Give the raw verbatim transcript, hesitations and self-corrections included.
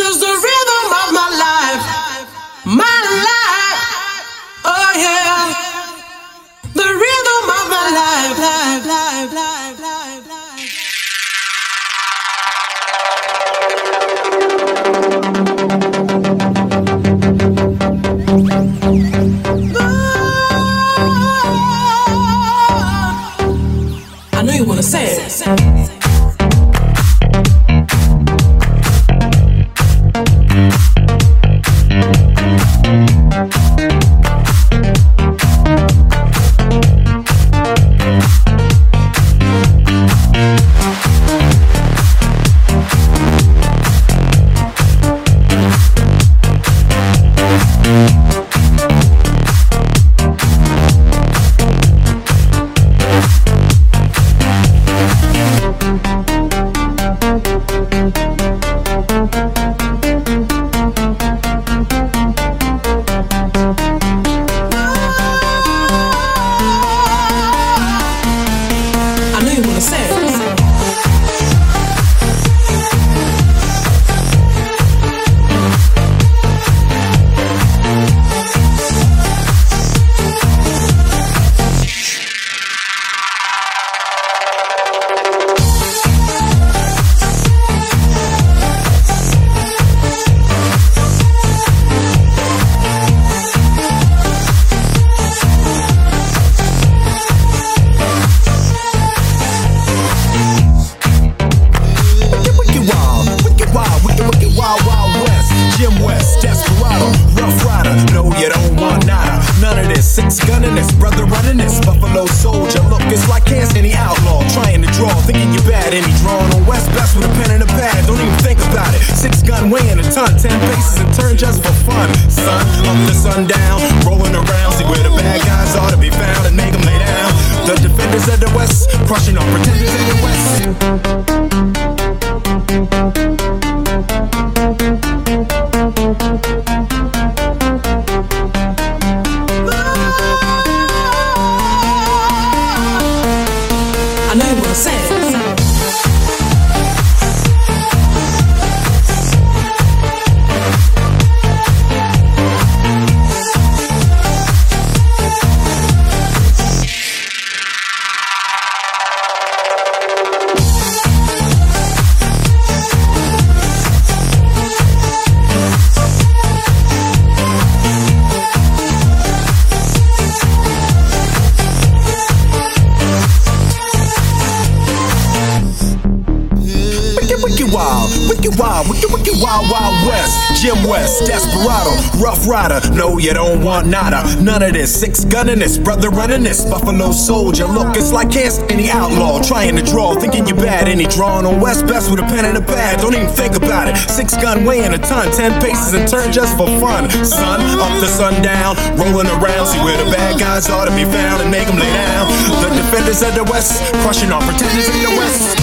is the rhythm of my life, my life. Oh yeah, the rhythm of my life, life, life, life, life, life. I know you wanna say it. Six gunning this, brother running this, Buffalo soldier. Look, it's like cancer, any outlaw trying to draw, thinking you're bad. Any drawing on West Best with a pen and a pad, don't even think about it. Six gun weighing a ton, ten paces and turn just for fun. Sun up to sundown, rolling around, see where the bad guys are to be found and make them lay down. The defenders of the West, crushing on pretenders in the West. I know you wanna say it. Wicked wild, wicked wild, wicked, wicked wild, wild west. Jim West, Desperado, Rough Rider. No, you don't want nada, none of this. Six gunning this, brother running this, Buffalo soldier. Look, it's like cancer, any outlaw trying to draw, thinking you're bad. Any drawing on West Best with a pen and a pad, don't even think about it. Six gun weighing a ton, ten paces and turn just for fun. Sun up to sundown, rolling around, see where the bad guys are to be found and make them lay down. The defenders of the West, crushing on pretenders in the West.